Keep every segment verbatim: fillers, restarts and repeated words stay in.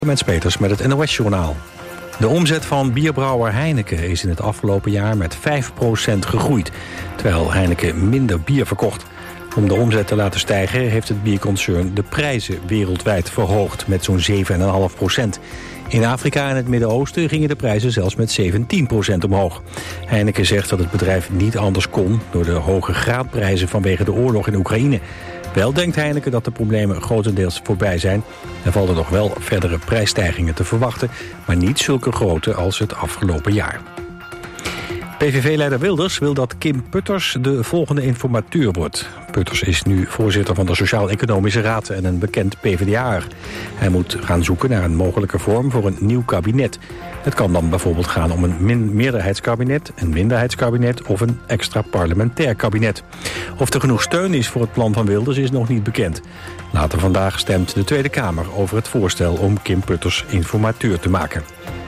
Mens Peters met het N O S-journaal. De omzet van bierbrouwer Heineken is in het afgelopen jaar met vijf procent gegroeid, terwijl Heineken minder bier verkocht. Om de omzet te laten stijgen heeft het bierconcern de prijzen wereldwijd verhoogd met zo'n zeven komma vijf procent. In Afrika en het Midden-Oosten gingen de prijzen zelfs met zeventien procent omhoog. Heineken zegt dat het bedrijf niet anders kon door de hoge graanprijzen vanwege de oorlog in Oekraïne. Wel denkt Heineken dat de problemen grotendeels voorbij zijn. Er vallen nog wel verdere prijsstijgingen te verwachten, maar niet zulke grote als het afgelopen jaar. P V V-leider Wilders wil dat Kim Putters de volgende informateur wordt. Putters is nu voorzitter van de Sociaal-Economische Raad en een bekend P V D A'er. Hij moet gaan zoeken naar een mogelijke vorm voor een nieuw kabinet. Het kan dan bijvoorbeeld gaan om een min- meerderheidskabinet, een minderheidskabinet of een extra parlementair kabinet. Of er genoeg steun is voor het plan van Wilders is nog niet bekend. Later vandaag stemt de Tweede Kamer over het voorstel om Kim Putters informateur te maken.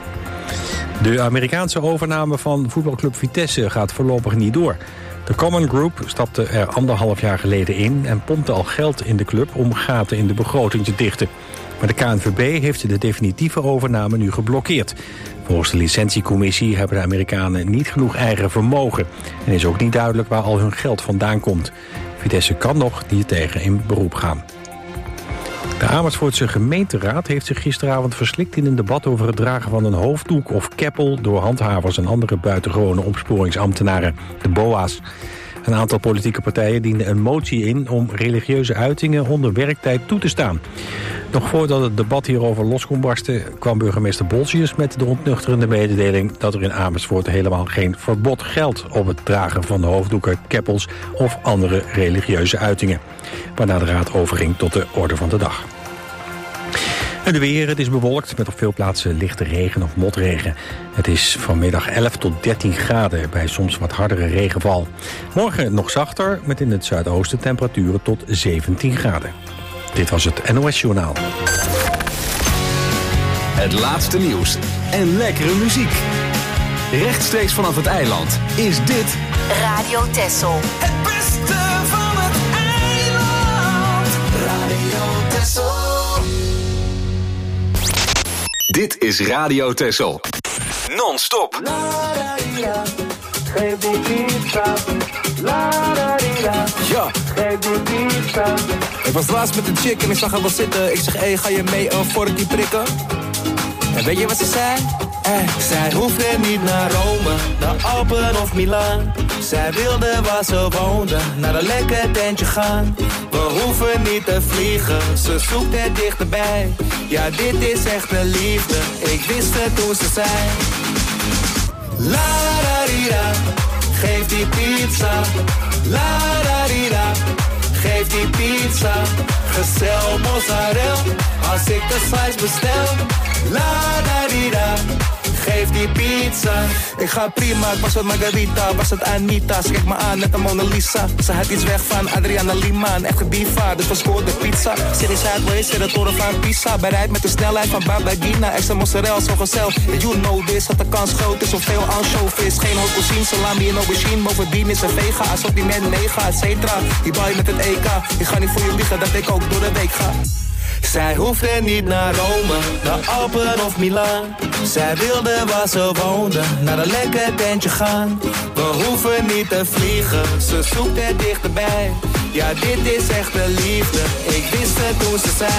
De Amerikaanse overname van voetbalclub Vitesse gaat voorlopig niet door. De Common Group stapte er anderhalf jaar geleden in en pompte al geld in de club om gaten in de begroting te dichten. Maar de K N V B heeft de definitieve overname nu geblokkeerd. Volgens de licentiecommissie hebben de Amerikanen niet genoeg eigen vermogen. En is ook niet duidelijk waar al hun geld vandaan komt. Vitesse kan nog hiertegen in beroep gaan. De Amersfoortse gemeenteraad heeft zich gisteravond verslikt in een debat over het dragen van een hoofddoek of keppel door handhavers en andere buitengewone opsporingsambtenaren, de B O A's. Een aantal politieke partijen dienden een motie in om religieuze uitingen onder werktijd toe te staan. Nog voordat het debat hierover los kon barsten, kwam burgemeester Bolsius met de ontnuchterende mededeling dat er in Amersfoort helemaal geen verbod geldt op het dragen van de hoofddoeken, keppels of andere religieuze uitingen. Waarna de raad overging tot de orde van de dag. En de weer, het is bewolkt met op veel plaatsen lichte regen of motregen. Het is vanmiddag elf tot dertien graden bij soms wat hardere regenval. Morgen nog zachter met in het zuidoosten temperaturen tot zeventien graden. Dit was het N O S-journaal. Het laatste nieuws en lekkere muziek. Rechtstreeks vanaf het eiland is dit Radio Texel. Het beste van het eiland. Radio Texel. Dit is Radio Texel. Non-stop. La da di da, geef die pizza. La da di da, Ja, geef die pizza. ik was laatst met een chick en ik zag haar wel zitten. Ik zeg, hé, ga je mee een vorkje prikken? En weet je wat ze zei? Eh, zij hoefde niet naar Rome, naar Alpen of Milaan. Zij wilde waar ze woonde, naar een lekker tentje gaan. We hoeven niet te vliegen, ze zoekt het dichterbij. Ja, dit is echt een liefde, ik wist het toen ze zei. La da di da, geef die pizza. La da di da, geef die pizza. Gezel mozzarella, als ik de slice bestel. La da di da, geef die pizza. Ik ga prima, ik was het Margarita, was het Anita. Ze kijkt me aan, net een Mona Lisa. Ze had iets weg van Adriana Lima, een echte diva, dus we scoorden pizza. City Sideways, zit het toren van Pisa. Bereid met de snelheid van Babagina. Extra mozzarella, zo gezellig. You know this, dat de kans groot is. Zoveel ansjovis, geen haute cuisine, salami en aubergine. Bovendien is een vega, assortiment mega, et cetera. Die boy met het E K, ik ga niet voor je liegen dat ik ook door de week ga. Zij hoefde niet naar Rome, naar Alpen of Milaan. Zij wilde waar ze woonde, naar een lekker tentje gaan. We hoeven niet te vliegen, ze zoekt het dichterbij. Ja, dit is echt de liefde, ik wist het toen ze zei.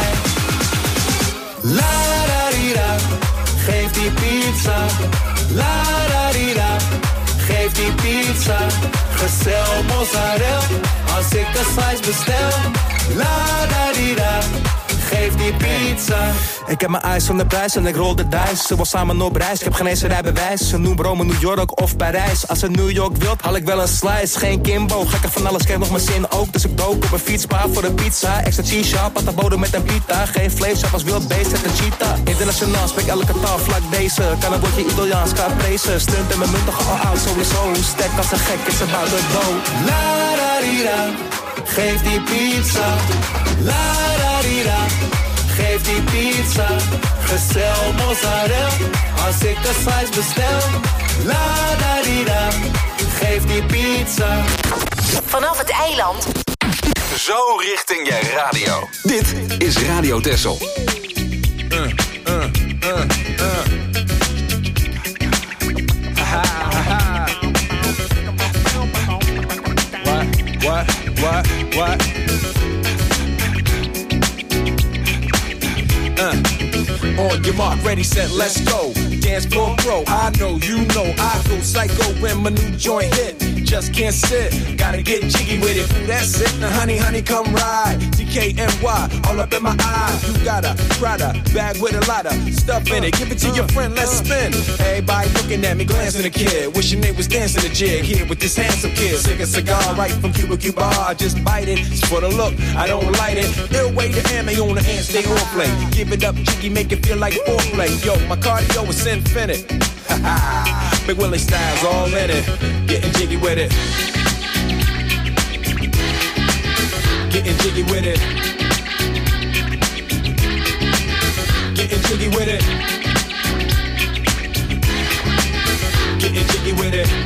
La da di da, geef die pizza. La da di da, geef die pizza. Gezel mozzarella, als ik de slice bestel. La da di da, geef die pizza. Ik heb mijn eyes van de prijs en ik rol de dice. Ze wil samen op reis, ik heb geen eens een rijbewijs. Ze noemt Rome, New York of Parijs. Als ze New York wilt, haal ik wel een slice. Geen Kimbo, gekker van alles, krijg nog mijn zin ook. Dus ik dook op een fietspaar voor een pizza. Extra cheese shop, pata bodem met een pita. Geen vlees, als wild beest, zet een cheetah. Internationaal, spreek elke taal vlak deze. Kan een woordje Italiaans, caprese. Stunt en mijn munten al oud, sowieso. Stek als een gek, is about to go. La da di da, geef die pizza. La da di da, geef die pizza. Gezel mozzarella, als ik de slice bestel. La da di da, geef die pizza. Vanaf het eiland. Zo richting je radio. Dit is Radio Texel. Uh, uh. On your mark, ready, set, let's go. Dance floor pro, I know, you know, I go psycho when my new joint hit. Just can't sit, gotta get jiggy with it. Ooh, that's it, now honey, honey, come ride. D K N Y, all up in my eye. You got a Prada bag with a lot of stuff in it. Give it to your friend, let's spin. Everybody looking at me, glancing a kid. Wishing they was dancing a jig here with this handsome kid. Sick a cigar right from Cuba Cuba. I just bite it, it's for the look, I don't light it. Ill way to ammo on the hand, stay on play. Give it up, jiggy, make it feel like foreplay. Yo, my cardio is infinite. Big Willie style's all in it. Getting jiggy with it. Getting jiggy with it. Getting jiggy with it. Getting jiggy with it.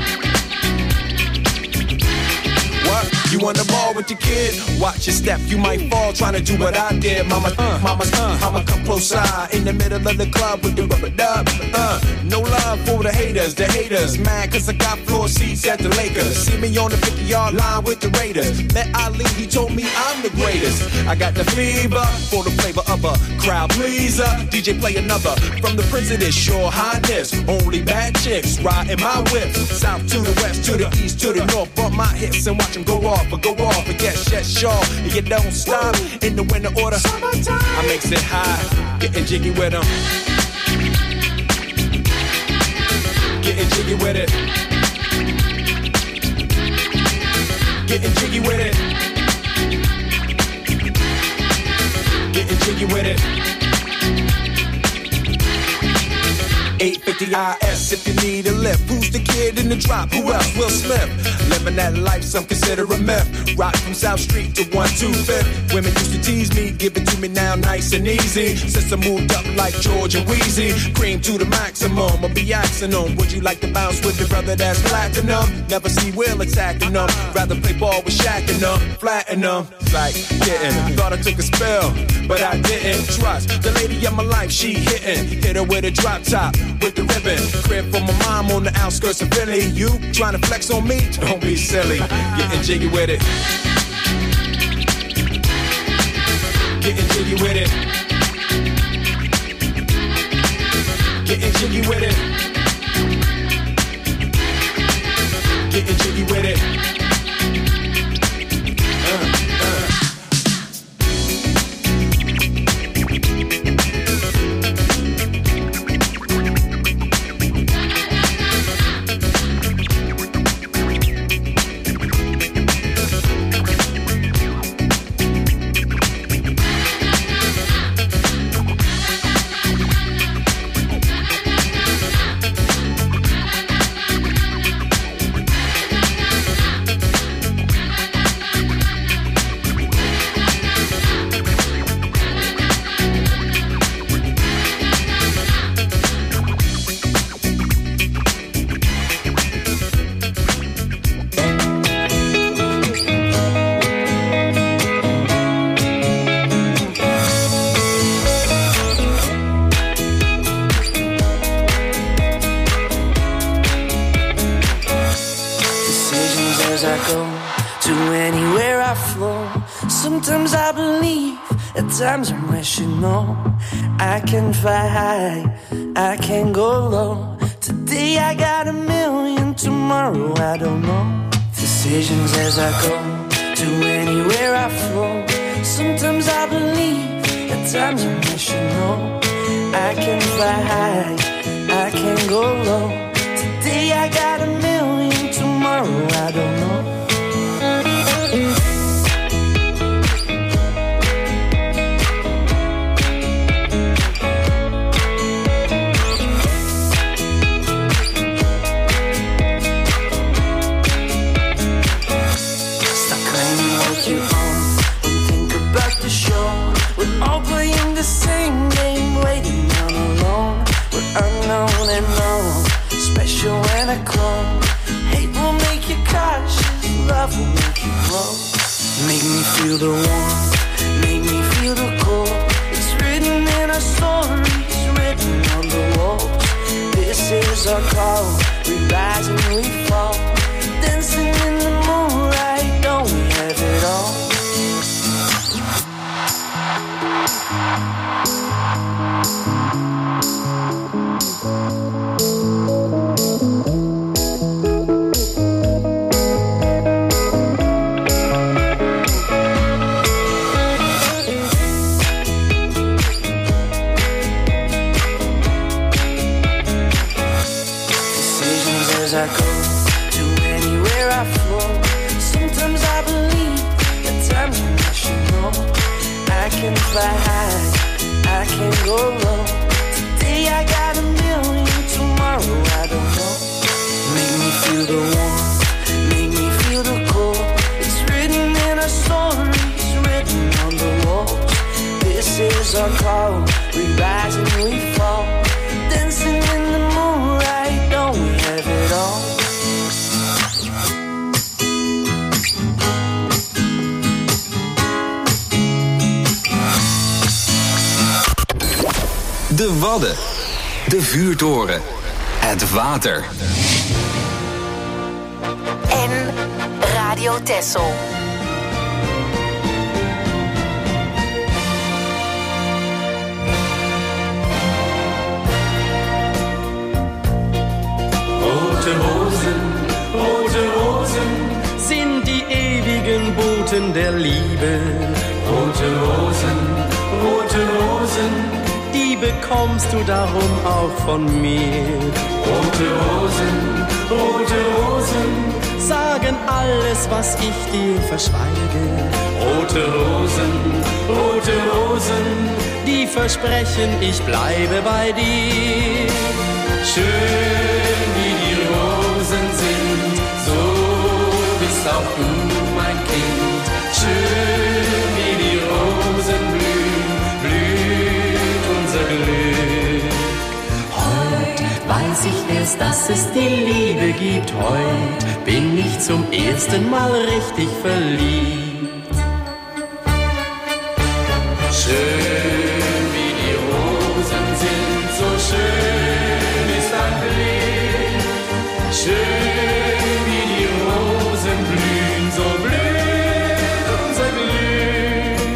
What? You on the ball with your kid? Watch your step, you might fall trying to do what I did. Mama, uh, mama, uh, I'ma come close side in the middle of the club with the rubber dub. Uh, no love for the haters, the haters. Mad cause I got floor seats at the Lakers. See me on the fifty yard line with the Raiders. Met Ali, he told me I'm the greatest. I got the fever for the flavor of a crowd pleaser. D J play another from the Prince of this Sure Highness. Only bad chicks riding my whip. South to the west, to the east, to the north. Bump my hips and watch them go off. But go off and get shut sure. And you don't stop in the winter order. I makes it high, getting jiggy with them. Getting jiggy with it. Getting jiggy with it. Getting jiggy with it. eight fifty I S if you need a lift. Who's the kid in the drop? Who else? Will Smith. Living that life, some consider a myth. Rock from South Street to one two fifth. Women used to tease me, give it to me now nice and easy. Since I moved up like George and Wheezy, cream to the maximum, I'll be axing them. Would you like to bounce with the brother that's platinum? Never see Will attacking them. Rather play ball with Shaq and them, flatten them. Like getting, thought I took a spell, but I didn't. Trust the lady of my life, she hitting. Hit her with a drop top, with the ribbon. Crib for my mom on the outskirts of Philly. You trying to flex on me? Don't be silly. Getting jiggy with it. Getting jiggy with it. Getting jiggy with it. Getting jiggy with it. Uh, uh. Times I'm wishing, no, I can fly high, I can go low. Today I got a million, tomorrow I don't know. Decisions as I go, to anywhere I flow. Sometimes I believe, at times I'm wishing, no, I can fly high, I can go low. Today I got a million, tomorrow I don't know. When I come, hate will make you cautious, love will make you grow. Make me feel the warmth, make me feel the cold. It's written in our stories, written on the walls. This is our call, we rise and we fall. Dancing in the moonlight, don't we have it all? as I go to anywhere I flow. Sometimes I believe, at times I should know. I can fly high, I can go low. Today I got a million, tomorrow I don't know. Make me feel the warmth, make me feel the cold. It's written in our stories, written on the walls. This is our call, we rise and we fall. Dancing in the moonlight, don't we have it all? De Wadden, de vuurtoren, het water. En Radio Texel. Rote Rosen, rote Rosen sind die ewigen Boten der Liebe. Rote Rosen, rote Rosen, die bekommst du darum auch von mir. Rote Rosen, rote Rosen, sagen alles, was ich dir verschweige. Rote Rosen, rote Rosen, die versprechen, ich bleibe bei dir. Schön wie die Rosen sind, so bist auch du mein Kind. Schön wie die Rosen blühen, blüht unser Glück. Heut weiß ich erst, dass es die Liebe gibt. Heut bin ich zum ersten Mal richtig verliebt. Schön wie die Rosen sind, so schön ist dein Blick. Schön wie die Rosen blühen, so blüht unser Glück.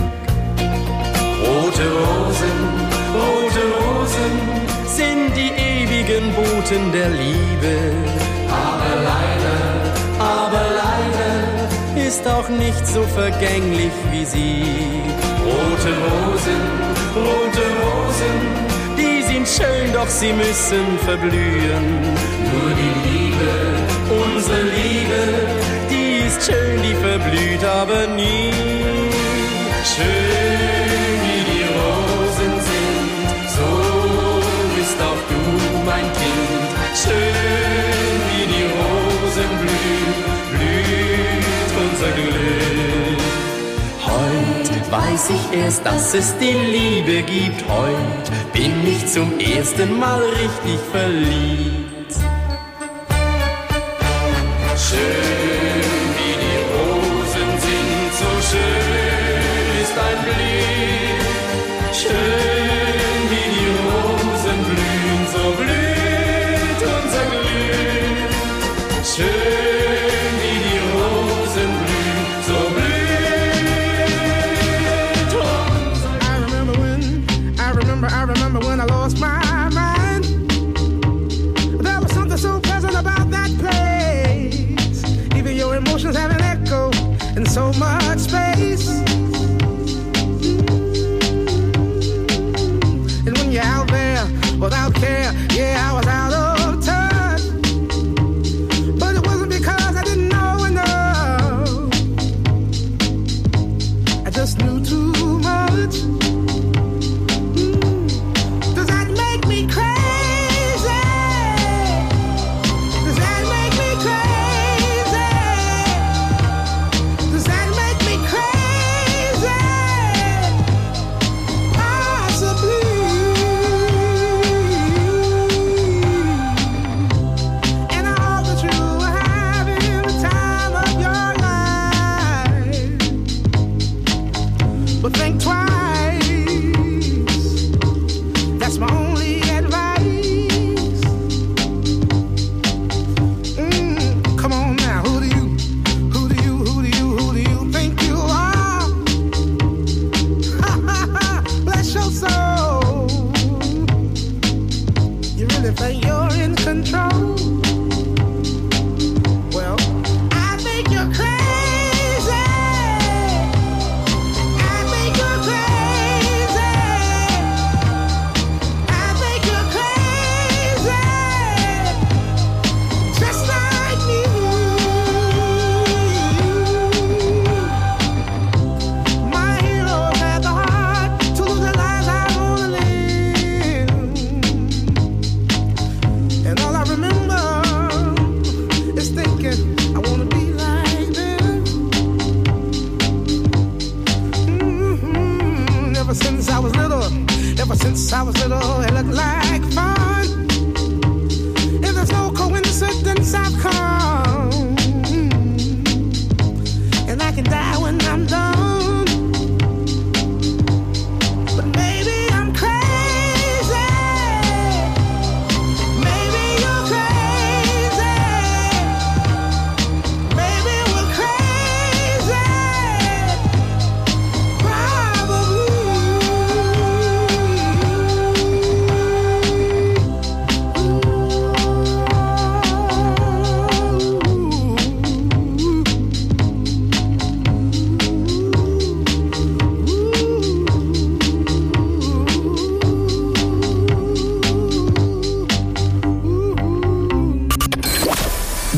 Rote Rosen, rote Rosen sind die ewigen Boten der Liebe. Aber leider, aber leider ist auch nicht so vergänglich wie sie. Rote Rosen, rote Rosen, die sind schön, doch sie müssen verblühen. Nur die Liebe, unsere Liebe, die ist schön, die verblüht aber nie. Schön wie die Rosen sind, so bist auch du mein Kind. Schön wie die Rosen blühen, blüht unser Glück. Heut weiß ich erst, dass es die Liebe gibt. Heut bin ich zum ersten Mal richtig verliebt. Schön wie die Rosen sind, so schön ist dein Blick. Schön wie die Rosen blühen, so blüht unser Glück. Schön wie die Rosen blühen, so blüht unser Glück. I remember when, I remember, I remember when I lost my mind. There was something so pleasant about that place. Even your emotions have an echo in so much space. And when you're out there without care, yeah, I was out of touch. But it wasn't because I didn't know enough. I just knew too much. Mm. Does that make me crazy? Does that make me crazy? Does that make me crazy? Possibly. And I hope that you are having the time of your life. But think twice. That's my only advice. Mm, come on now, who do you, who do you, who do you, who do you think you are? Bless your soul. You really think you're in control? Well, I think you're crazy. I think you're crazy. I think you're crazy.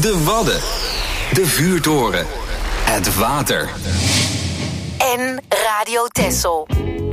De Wadden. De vuurtoren. Het water. En Radio Texel.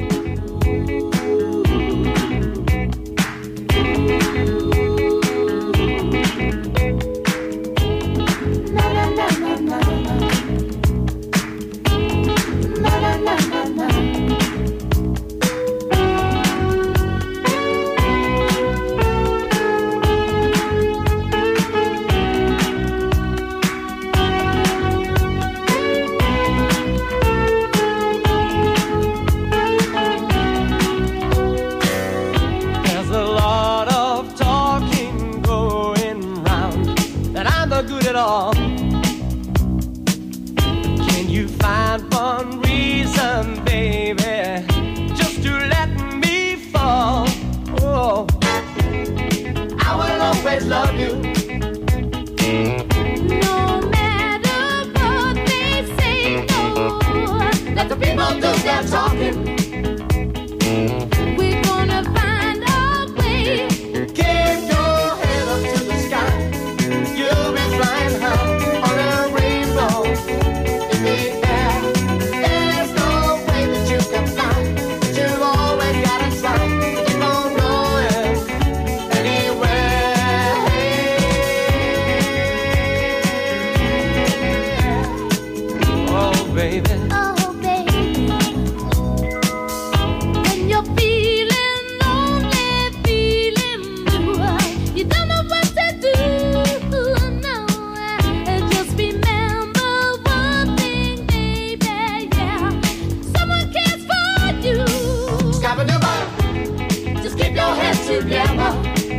Love you. No matter what they say, no. Let the people do their talking. We're gonna find a way. Keep your head up to the sky. You'll be flying high on a rainbow in the air. There's no way that you can fly, but you've always gotta try. Keep on going anywhere. Baby. Oh, baby. When you're feeling lonely, feeling blue, you don't know what to do. No, just remember one thing, baby. Yeah, someone cares for you. Just keep your head together.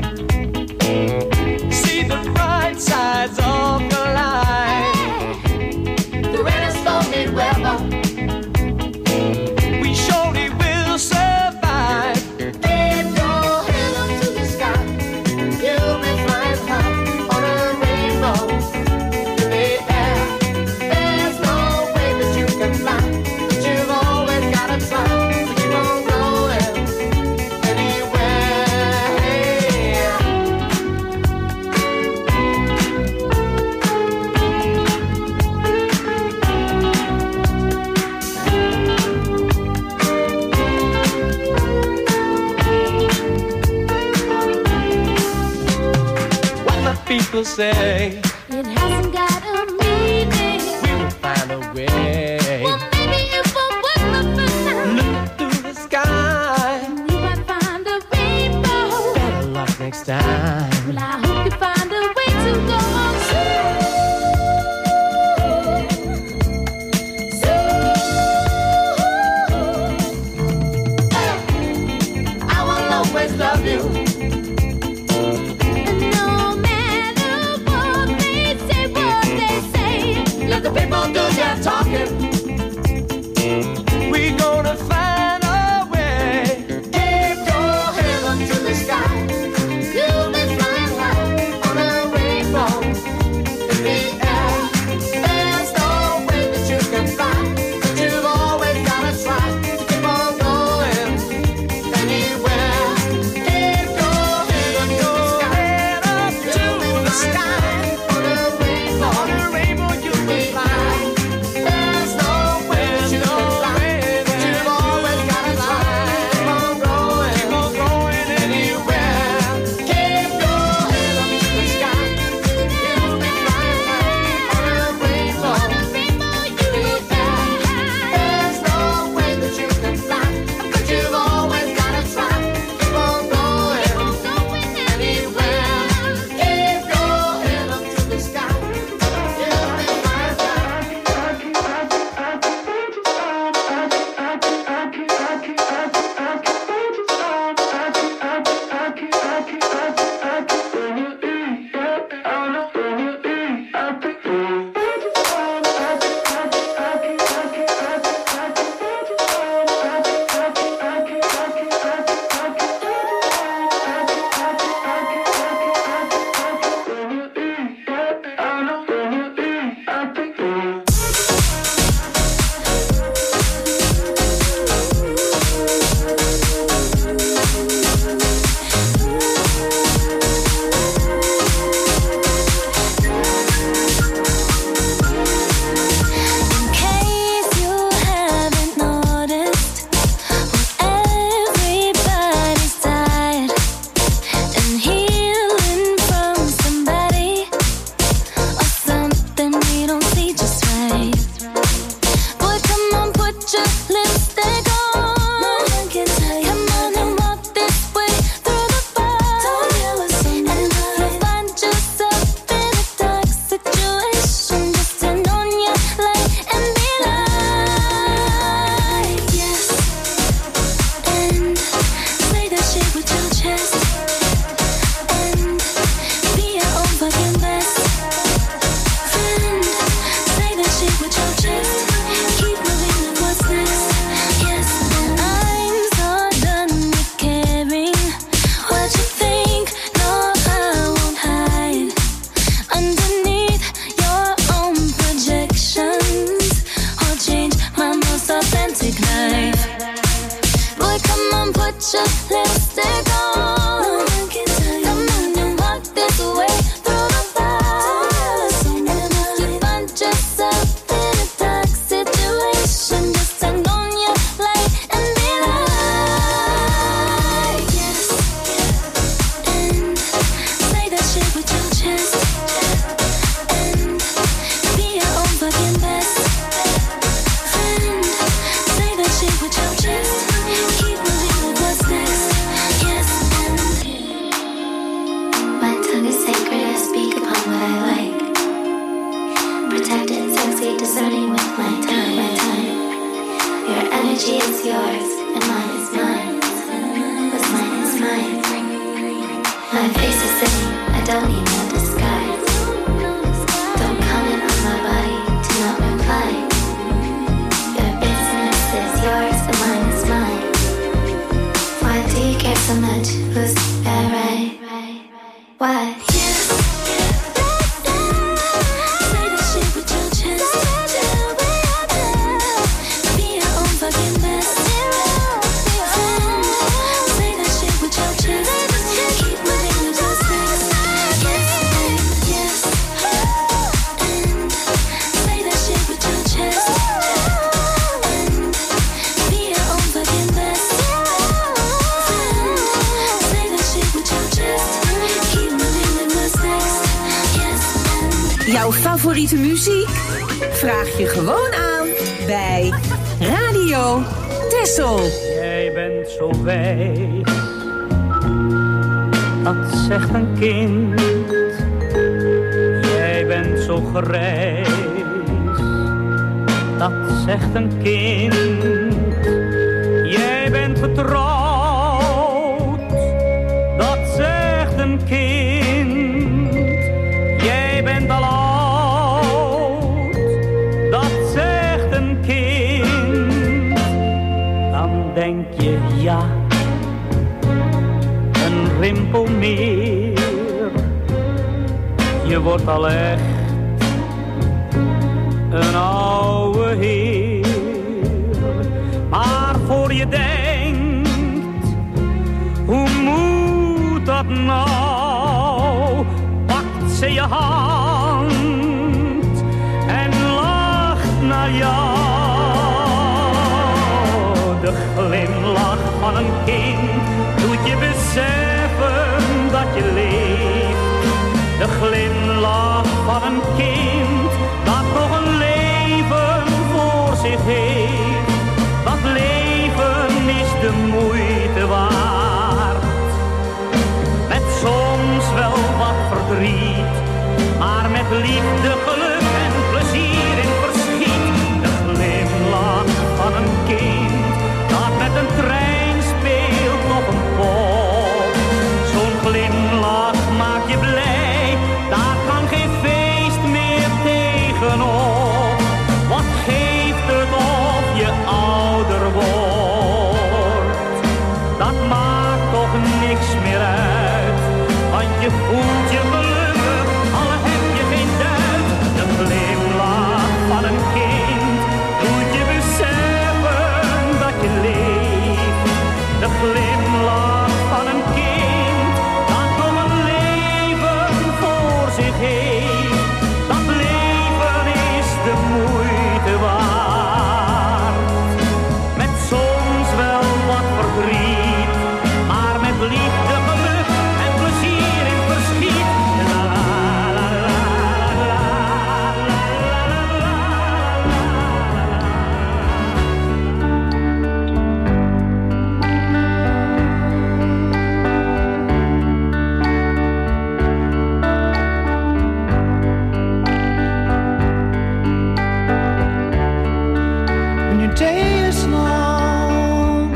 See the bright sides of the light. Weather. We surely will survive. Keep your head up to the sky. You'll be flying high on a rainbow in the air. There's no way that you can fly, but you've always gotta try to keep on going people say it hasn't got a meaning. We will find a way. Well, maybe if I was the first time looking through the sky, we might find a rainbow. Better luck next time. Well, I hope you find a way to go on soon. Soon. I will always love you. Let the people do their talking. We're gonna find a way. Keep your head up to the sky. You'll be flying high My face is sitting, I don't need no disguise. Don't comment on my body, do not reply. Your business is yours, and mine is mine. Why do you care so much? Who's that right? Why? Jouw favoriete muziek? Vraag je gewoon aan bij Radio Texel. Jij bent zo wijs, dat zegt een kind. Jij bent zo grijs, dat zegt een kind. Jij bent getrouwd, dat zegt een kind. Jij bent al oud, dat zegt een kind. Dan denk je ja, een rimpel meer. Je wordt al echt een oude heer. Maar voor je denkt, hoe moet dat nou? Pakt ze je hand en lacht naar jou. De glimlach van een kind doet je beseffen dat je leeft. De glimlach van een kind dat nog een leven voor zich heeft. Dat leven is de moeite waard. Met soms wel wat verdriet, maar met liefde, geluk en plezier in verschiet. De glimlach van een kind dat met een trein speelt op een pop. Zo'n glimlach maakt je blij, daar kan geen feest meer tegenop. Wat geeft het of je ouder wordt? Dat maakt toch niks meer uit, want je voelt je gelukkig, al heb je geen duit. De glimlach van een kind doet je beseffen dat je leeft. De glimlach van een kind dat nog een leven voor zich heeft. Dat leven is de moeite waard. Met soms wel wat verdriet, maar met liefde, geluk en plezier in verschiet. La la la la la la When your day is long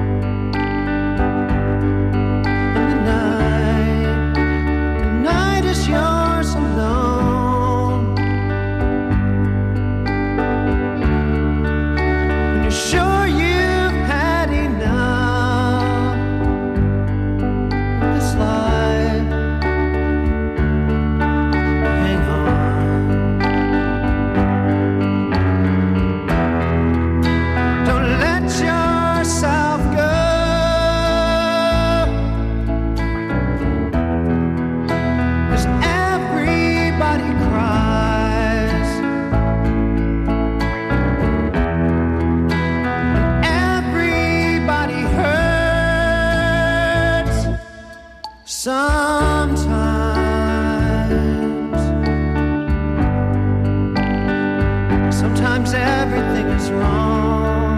and the night, the night is yours alone. When you're sure you've had enough of this life, hang on. Don't let yourself go. 'Cause everybody cries. Everybody hurts sometimes. Sometimes everything is wrong.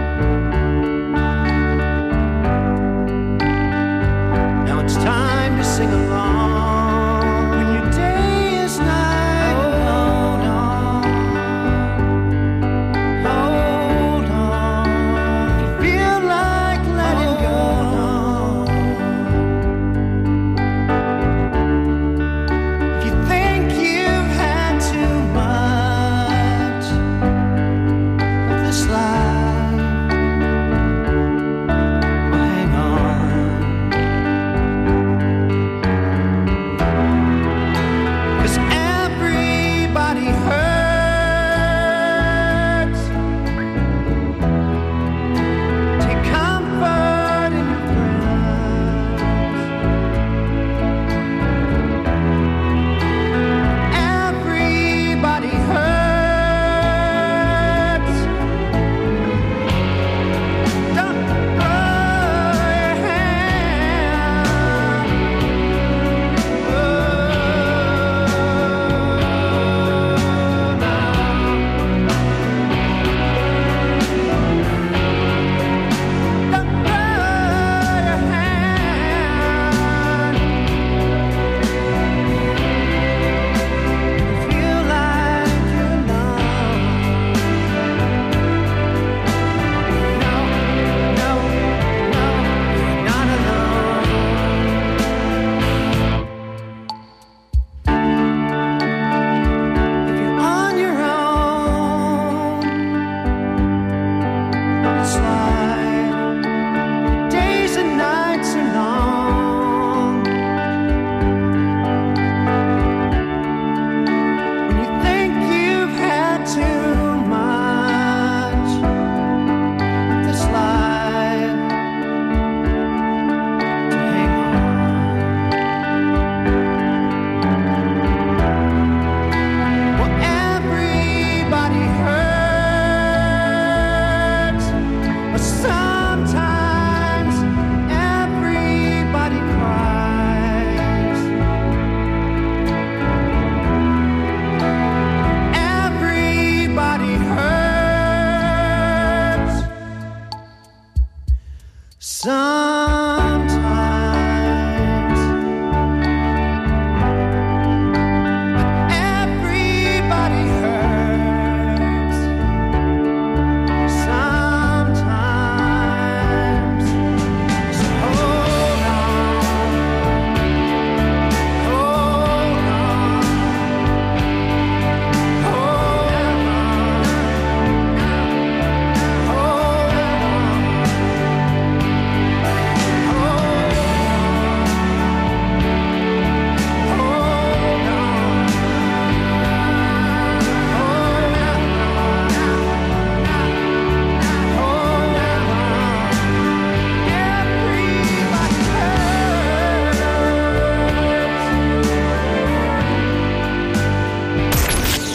Now it's time to sing along. When your day is night, hold on, hold on. You feel like letting go.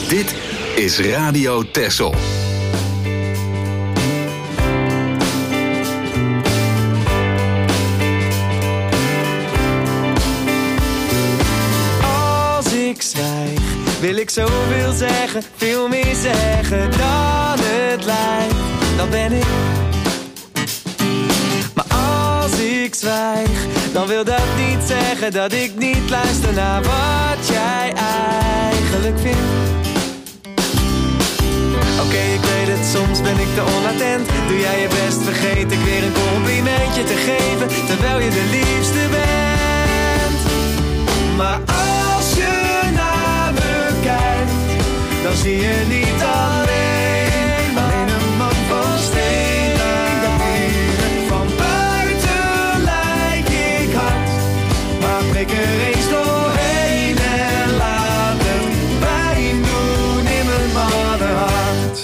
Dit is Radio Texel. Als ik zwijg, wil ik zoveel zeggen, veel meer zeggen dan het lijkt. Dan ben ik. Maar als ik zwijg, dan wil dat niet zeggen dat ik niet luister naar wat jij eigenlijk vindt. Oké, okay, ik weet het, soms ben ik te onattent. Doe jij je best, vergeet ik weer een complimentje te geven, terwijl je de liefste bent. Maar als je naar me kijkt, dan zie je niet alleen, alleen een man van steen. Van buiten lijk ik hard, maar prik er eens doorheen en laat het pijn doen in mijn mannenhart.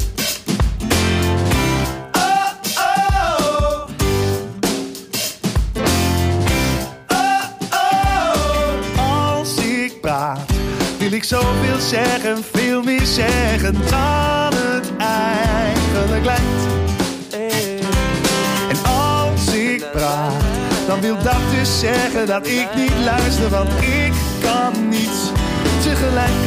Oh, oh. Oh, oh. Als ik praat, wil ik zoveel zeggen, veel meer zeggen dan het eigenlijk lijkt. En als ik praat, dan wil dat dus zeggen dat ik niet luister, want ik kan niet tegelijk.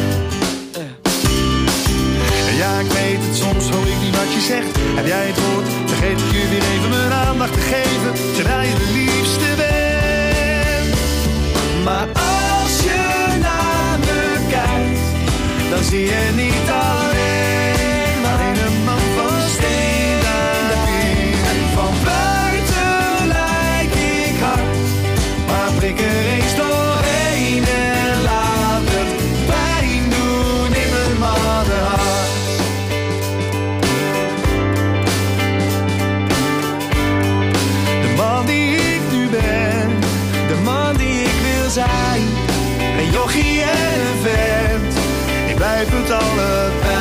En ja, ik weet het, soms hoor ik niet wat je zegt. Heb jij het woord, vergeet ik je weer even mijn aandacht te geven, terwijl je de liefste bent. Maar als je naar me kijkt, dan zie je niet alleen, alleen een man van steen. Van buiten lijk ik hard, maar prik er eens doorheen en laat het pijn doen in mijn mannenhart. De man die ik nu ben, de man die ik wil zijn, een jochie en een vent, ik blijf het allebei.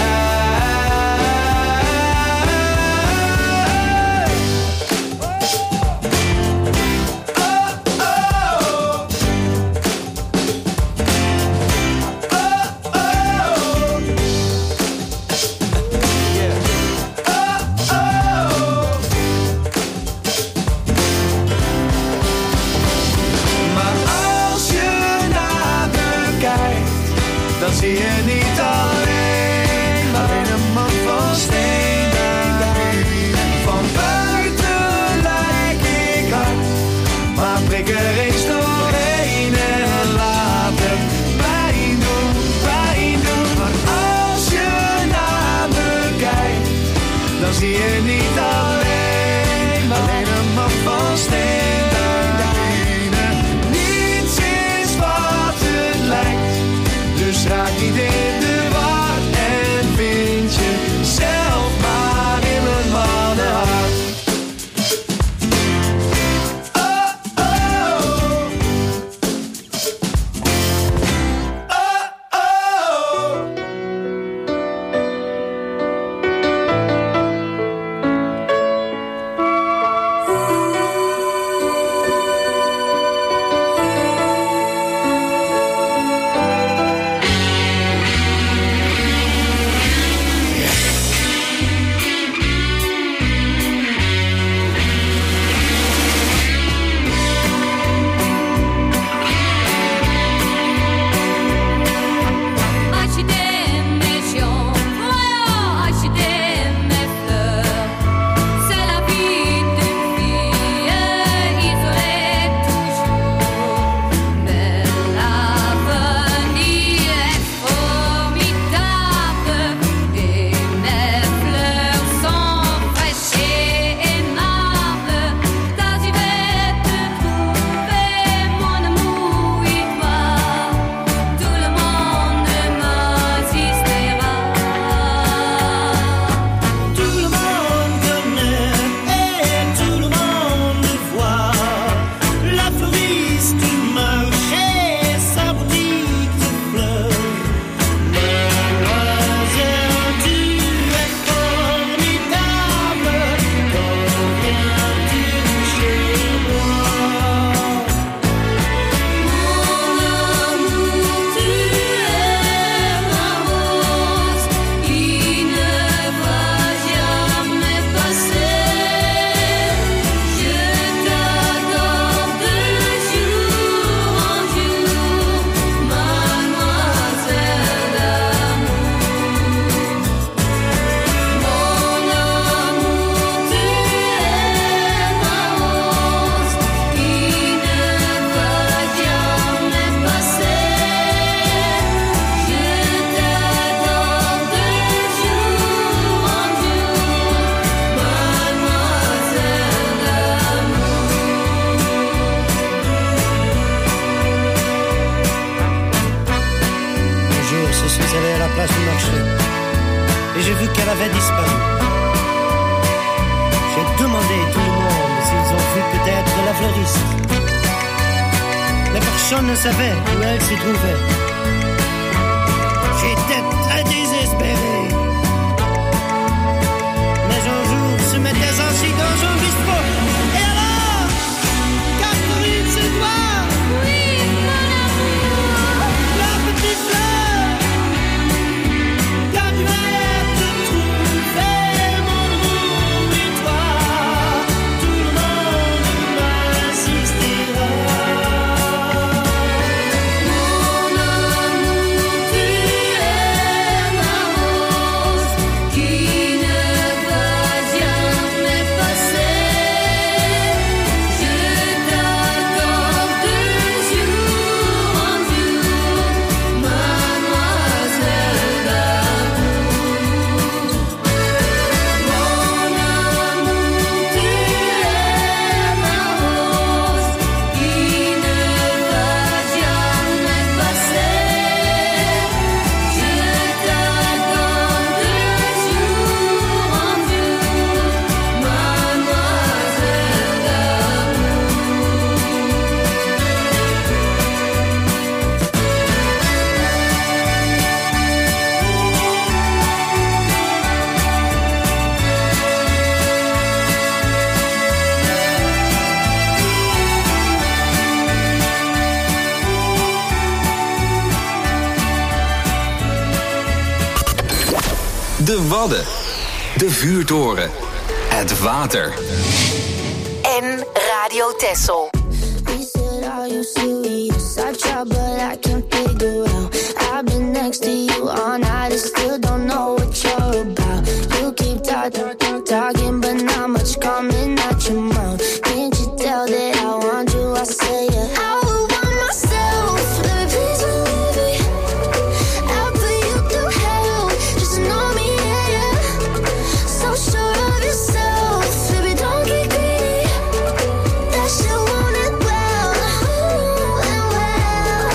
Zie je niet alleen, alleen een man van steen. Van buiten lijk ik hard, maar prik er eens doorheen en laat het pijn doen, pijn doen. Maar als je naar me kijkt, dan zie je niet alleen, alleen een man van steen. Niets is wat het lijkt, dus raak niet in de war. place du marché. Et j'ai vu qu'elle avait disparu. J'ai demandé à tout le monde s'ils ont vu peut-être la fleuriste. Mais personne ne savait où elle se trouvait. J'étais très désespéré. Mais un jour, je m'étais assis dans un bistrot. Et alors, Catherine, c'est toi? Oui, mon amour. La petite fleur. Car tu allais te trouver, mon amour, et toi. Tout le monde m'assistera. Mon amour, tu es ma rose qui ne va jamais passer. Je t'attends de jour en jour, mademoiselle d'amour. Mon amour, tu es ma rose qui ne va jamais passer. Je t'attends de jour en jour, mademoiselle De Wadden. De vuurtoren. Het water. En Radio Texel. He said, are you serious? I tried, but I can't figure out. I've been next to you all night and still don't know what you're about. You keep talking, talking, but not much coming out your mouth. Can't you tell that I want you? I say it. I would want myself, baby, please believe me. I'll put you through hell, just to know me, yeah, yeah. So sure of yourself, baby, don't get greedy. That shit want it well, ooh, and well.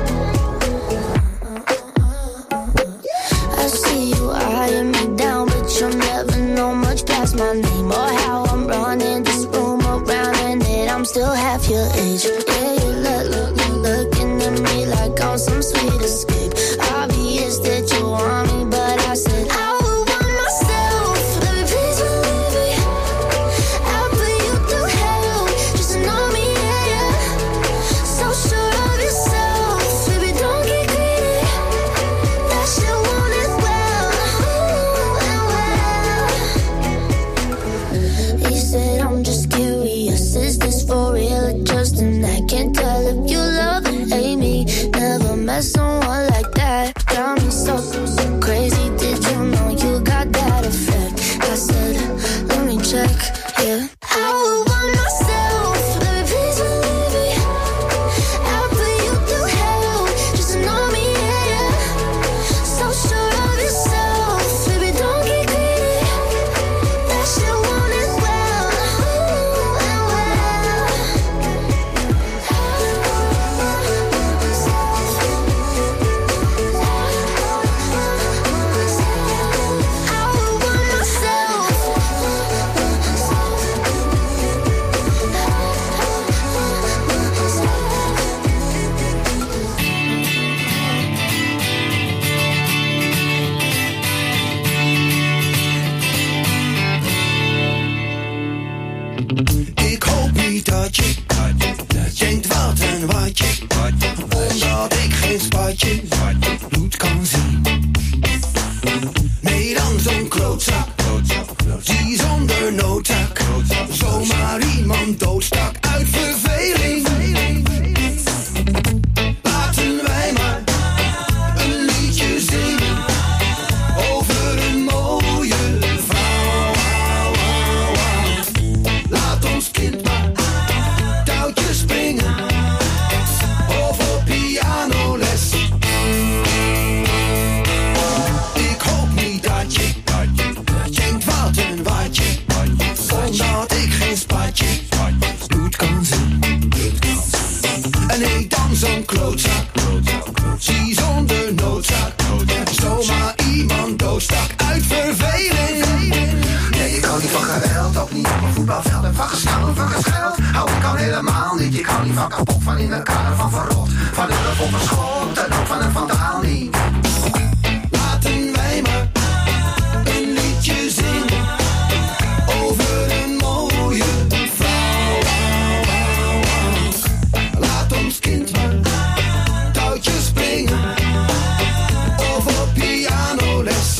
I see you eyeing me down, but you'll never know much past my name or how I'm running this room around, and that I'm still half your age. Yeah, you look, look, look, looking at me like I'm some sweet escape. Obvious that you want me, but I said I would want myself, baby, please believe me. I'll put you through hell, just to know me, yeah, yeah. So sure of yourself, baby, don't get greedy. That shit want it well, ooh, and well. He said, I'm just curious, is this for real or just an act? Can't tell if you love or hate me. Never met someone like that. Got me so, so crazy. Did you know you got that effect? I said, let me check, yeah. I would want myself, baby, please believe me. I'll put you through hell, just to know me, yeah, yeah. So sure of yourself, baby, don't get greedy. That shit want it well, ooh, and well. I would want myself. Ik hoop niet dat je denkt wat en wat je, omdat ik geen spatje bloed kan zien. Nee, dan zo'n klootzak, die zonder noodzaak zomaar iemand doodstak uit verveling. Laten wij maar een liedje zingen over een mooie vrouw. Laat ons kind maar touwtjes springen of op pianoles. Ik hoop niet dat je denkt wat een watje, omdat ik geen spatje bloed kan zien. En nee, dan zo'n klootzak, zie zonder noodzaak zomaar verveling. Nee, ik hou niet van geweld, ook niet op een voetbalveld. En van gestaan, van gescheld, hou ik al helemaal niet. Ik hou niet van kapot, van in elkaar, van verrot. Van hulp op een schot, en ook van een vandaal niet. Laten wij maar een liedje zingen over een mooie vrouw. Laat ons kind maar touwtjes springen of op pianoles.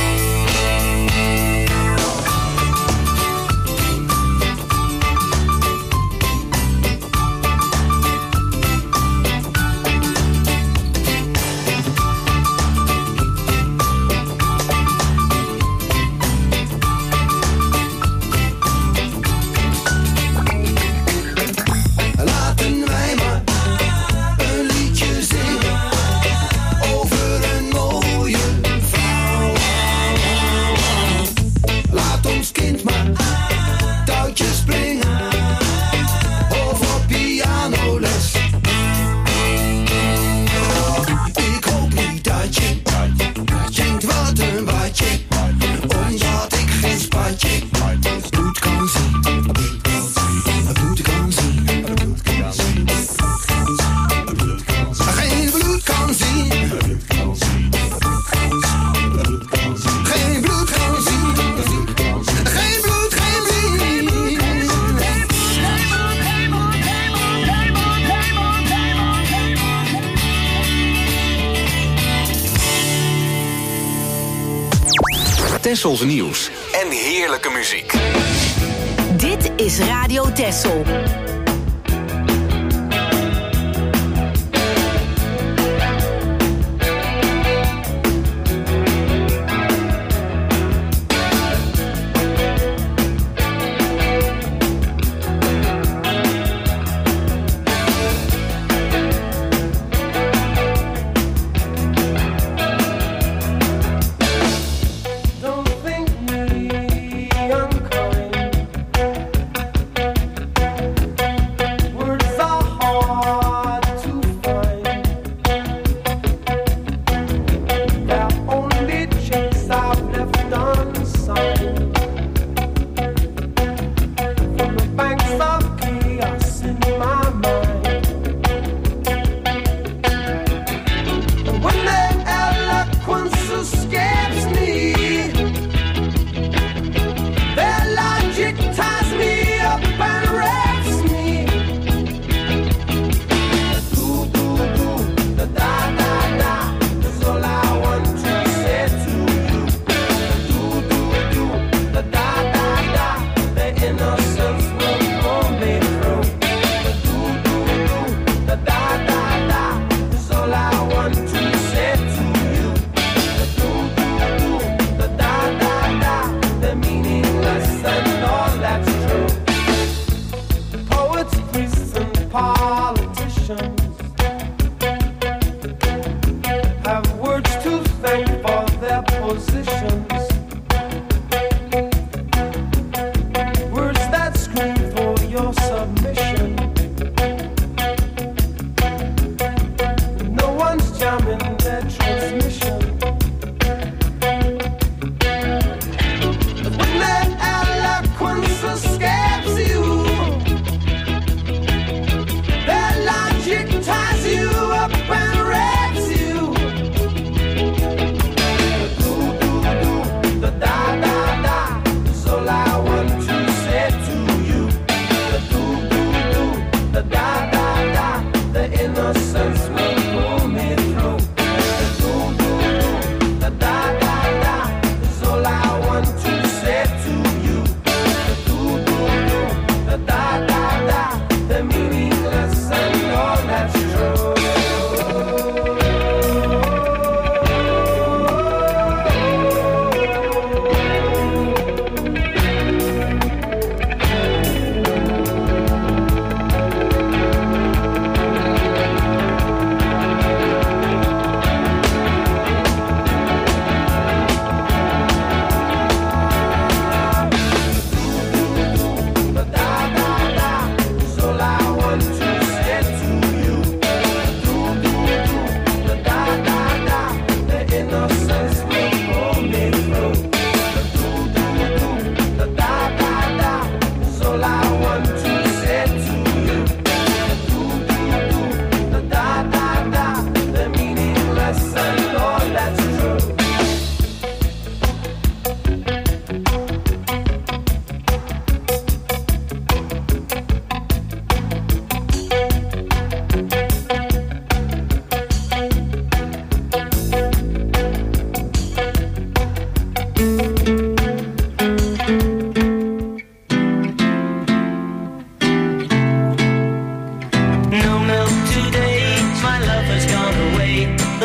Tessels nieuws en heerlijke muziek. Dit is Radio Tessel.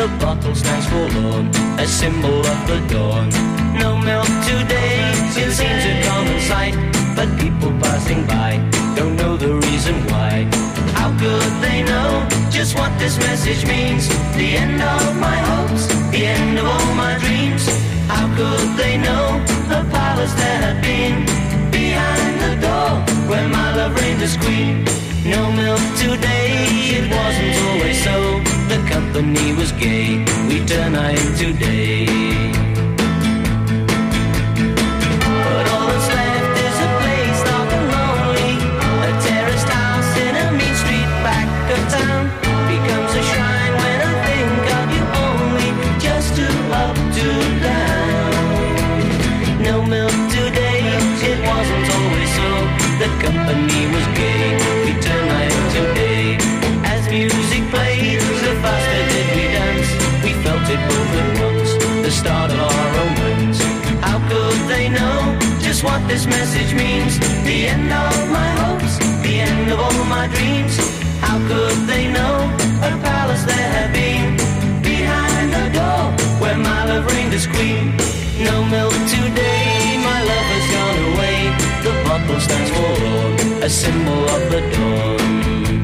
The bottle stands forlorn, a symbol of the dawn. No milk today, it seems a common sight, but people passing by don't know the reason why. How could they know just what this message means? The end of my hopes, the end of all my dreams. How could they know a palace there had been behind the door where my love reigned as queen? No milk today, it wasn't always so. The company was gay, we turn night into day. But all that's left is a place dark and lonely. A terraced house in a mean street back of town becomes a shrine when I think of you only. Just to up, to down. No milk today, it wasn't always so. The company was gay, we turn night into day. As music played, the faster did we dance. We felt it both at once, the start of our romance. How could they know just what this message means? The end of my hopes, the end of all my dreams. How could they know a palace there had been behind the door where my love reigned as queen? No milk today, my love has gone away. The bottle stands for a symbol of the dawn.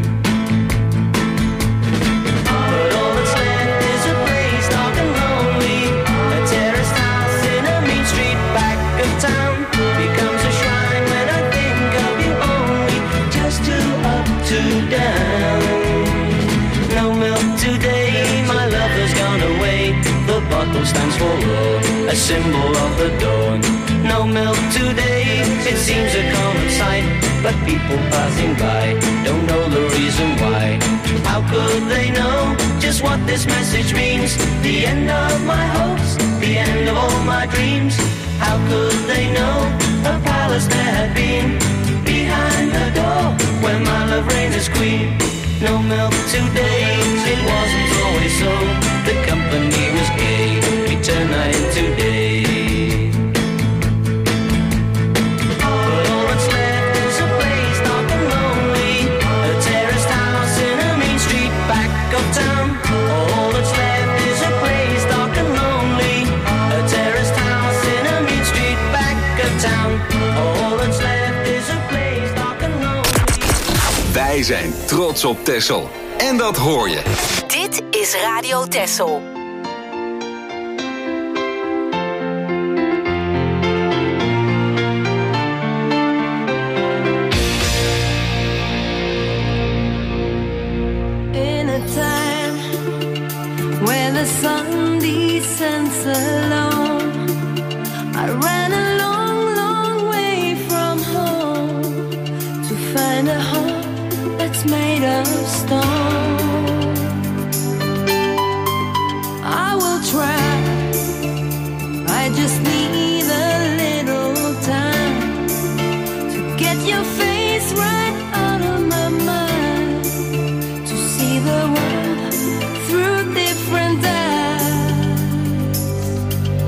But all that's left is a place dark and lonely. A terraced house in a mean street back of town becomes a shrine when I think of you only. Just to up, to down. No milk today, my love has gone away. The bottle stands for a symbol of the dawn. No milk today, it seems a common sight, but people passing by don't know the reason why. How could they know just what this message means? The end of my hopes, the end of all my dreams. How could they know a palace there had been behind the door where my love reigned as queen? No milk today, it wasn't always so. The company was gay, we turned night into day. But all that's left is a place dark and lonely. A terraced house in a mean street back of town. All that's left is a place dark and lonely. A terraced house in a mean street back of town. All that's left is a place dark and lonely. Wij zijn trots op Texel. En dat hoor je. Dit is Radio Texel. In a time when the sun descends alone, I ran a long, long way from home to find a home that's made of stone. I will try, I just need a little time to get your face right out of my mind, to see the world through different eyes.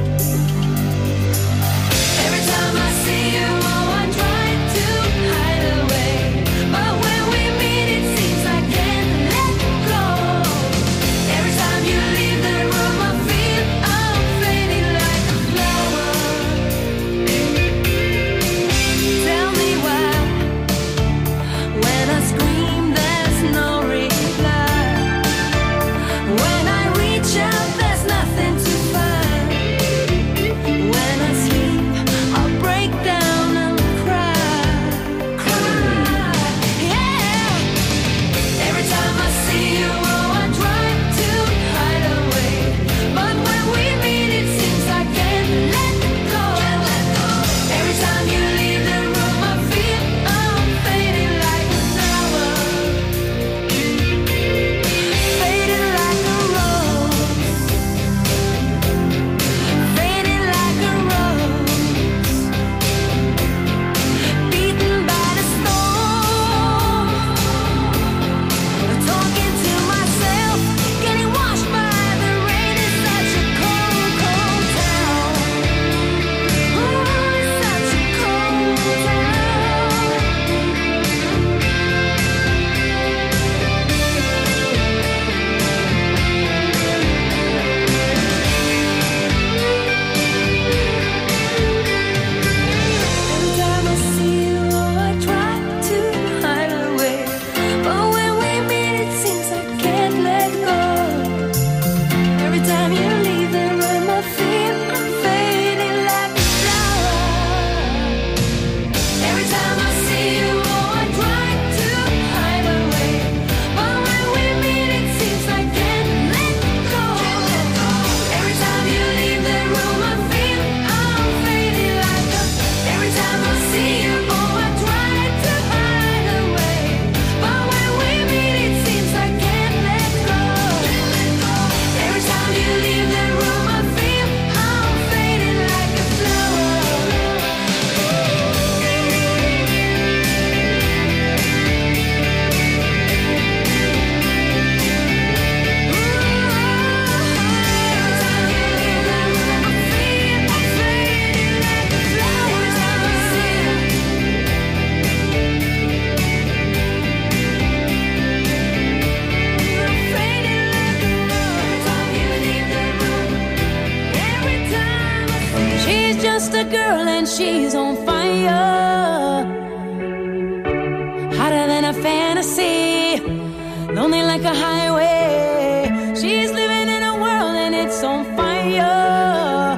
girl and she's on fire. Hotter than a fantasy, lonely like a highway. She's living in a world and it's on fire.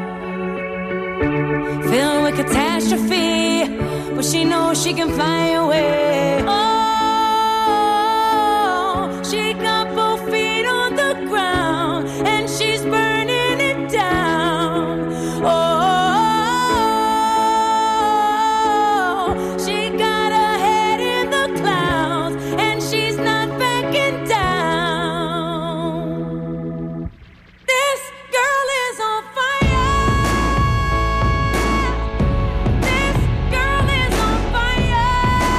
Filled with catastrophe, but she knows she can fly away. Oh, she got both feet on the ground and she's burning it down. Oh, she got her head in the clouds and she's not backing down. This girl is on fire. This girl is on fire.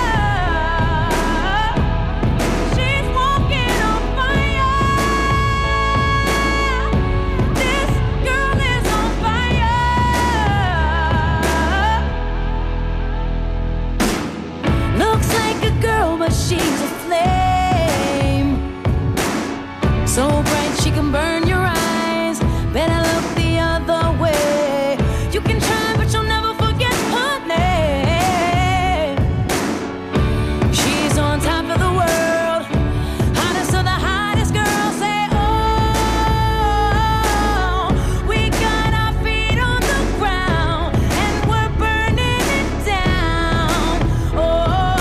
She's walking on fire. This girl is on fire. Looks like a girl, but she's a flame. So bright she can burn your eyes. Better look the other way. You can try, but you'll never forget her name. She's on top of the world, hottest of the hottest girls. Say, oh, we got our feet on the ground and we're burning it down. Oh,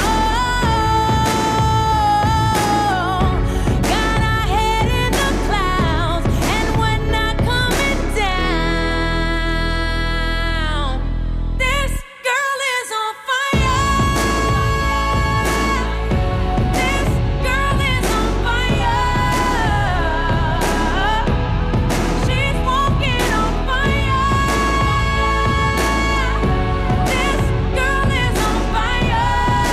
got our head in the clouds and we're not coming down. This girl is on fire. This girl is on fire. She's walking on fire. This girl is on fire.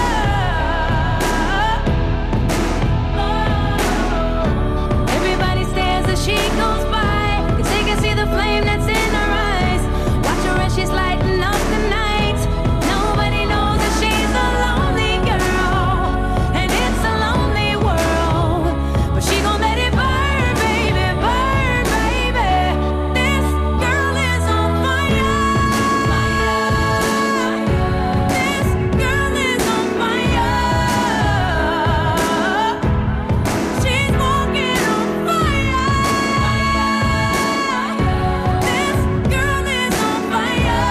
Everybody stares as she goes by, 'cause they can see the flame that's in her eyes. Watch her as she's lighting up the night. Nobody knows that she's a lonely girl, and it's a lonely world. But she gon' let it burn, baby, burn, baby. This girl is on fire. This girl is on fire. She's walking on fire. This girl is on fire.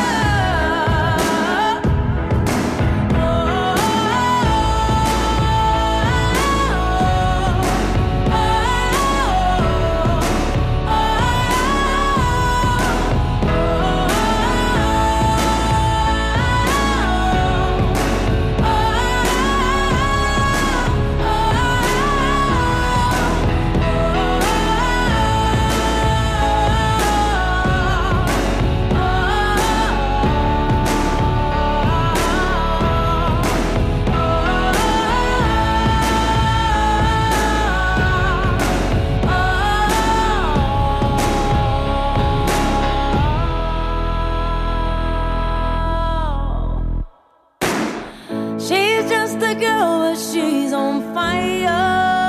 She's just a girl, but she's on fire.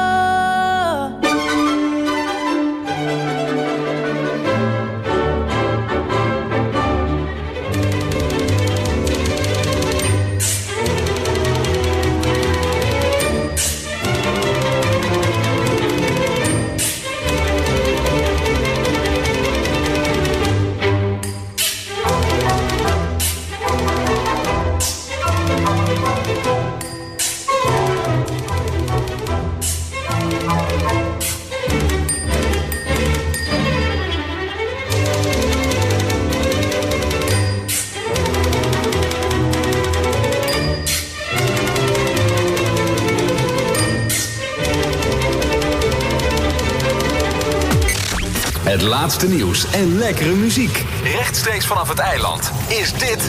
Het laatste nieuws en lekkere muziek. Rechtstreeks vanaf het eiland is dit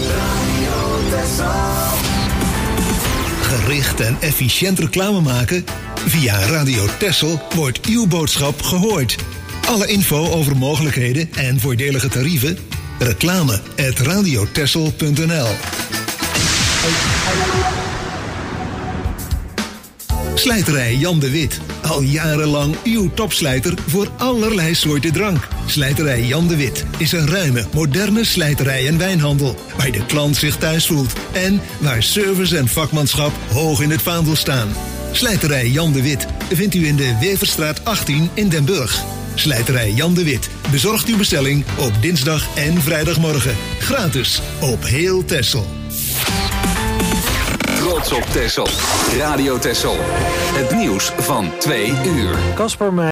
Gericht en efficiënt reclame maken? Via Radio Texel wordt uw boodschap gehoord. Alle info over mogelijkheden en voordelige tarieven? Reclame at radiotexel punt n l. Slijterij Jan de Wit. Al jarenlang uw topslijter voor allerlei soorten drank. Slijterij Jan de Wit is een ruime, moderne slijterij en wijnhandel. Waar de klant zich thuis voelt. En waar service en vakmanschap hoog in het vaandel staan. Slijterij Jan de Wit vindt u in de Weverstraat achttien in Den Burg. Slijterij Jan de Wit bezorgt uw bestelling op dinsdag en vrijdagmorgen. Gratis op heel Texel. Trots op Texel. Radio Texel. Het nieuws van twee uur. Kasper